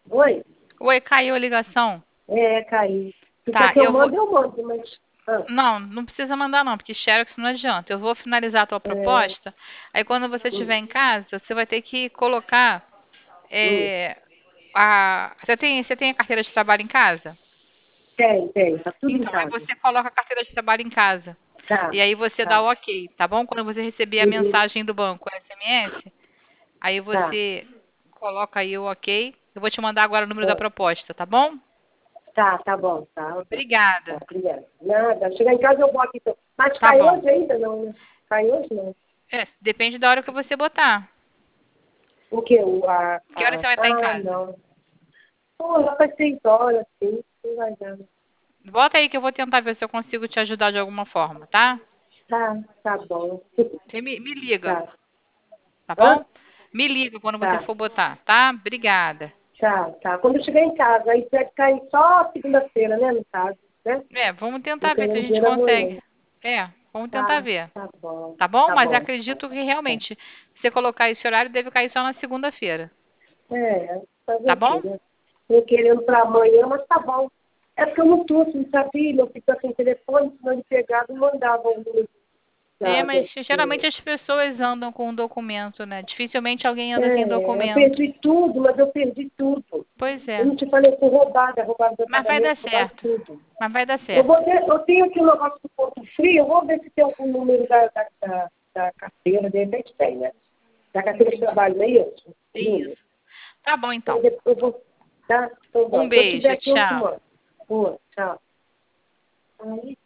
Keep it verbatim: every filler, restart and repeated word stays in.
Oi? Oi, caiu a ligação. É, caiu. Se quer Tá, que eu eu vou. mando, eu mando, mas... Ah, Não, não precisa mandar não, porque Xerox não adianta. Eu vou finalizar a tua é, proposta. Aí quando você estiver hum, em casa, você vai ter que colocar hum. é, a. Você tem, você tem a carteira de trabalho em casa? Tem, tem, tá tudo em Então, aí casa. você coloca a carteira de trabalho em casa. Tá, E aí você dá tá. o ok, tá bom? Quando você receber a Uhum, mensagem do banco, o S M S, aí tá. você coloca aí o ok. Eu vou te mandar agora o número da Ah, proposta, tá bom? tá, tá bom, tá. Tá, Obrigada. obrigada. Nada, chegar em casa eu boto então. Mas Tá cai bom. hoje ainda não, né? Cai hoje não. É, depende da hora que você botar. O quê? O, a, Que hora a... você vai estar em Ah, casa? não. Pô, lá para seis horas, sim, não vai dar. Bota aí que eu vou tentar ver se eu consigo te ajudar de alguma forma, tá? Tá, tá bom. Você me, me liga, Tá. tá Hã? bom? Me liga quando você Tá, for botar, tá? Obrigada. tá, tá. Quando eu chegar em casa, aí deve cair só segunda-feira, né, no caso, né? É, vamos Eu tentar ver se a querendo gente dinheiro consegue. amanhã. É, vamos tentar Tá, ver. tá bom, Tá bom? tá Mas bom. acredito que realmente, se você colocar esse horário, deve cair só na segunda-feira. É, fazer Tá o quê, bom? né? Eu querendo para amanhã, mas tá bom. É porque eu não tô, não sabia, eu fico sem telefone, senão ele pegava e mandava o número É, da, da, mas geralmente as pessoas andam com um documento, né? Dificilmente alguém anda sem é, eu documento. perdi tudo, mas eu perdi tudo. Pois Eu é. não te falei, foi roubada, roubaram meu Mas vai dar pagamento, roubaram certo. tudo. Mas vai dar Eu, certo. vou ver, eu tenho aqui o negócio do ponto frio, eu vou ver se tem algum número da, da, da, da carteira, de repente tem, né? Da carteira de Entendi. trabalho, não é isso? O número. Isso. Tá bom, Então, então. depois eu vou, tá? Então, bom. Um Se eu tiver beijo. aqui, eu te Tchau. mando. Boa, tchau. Aí,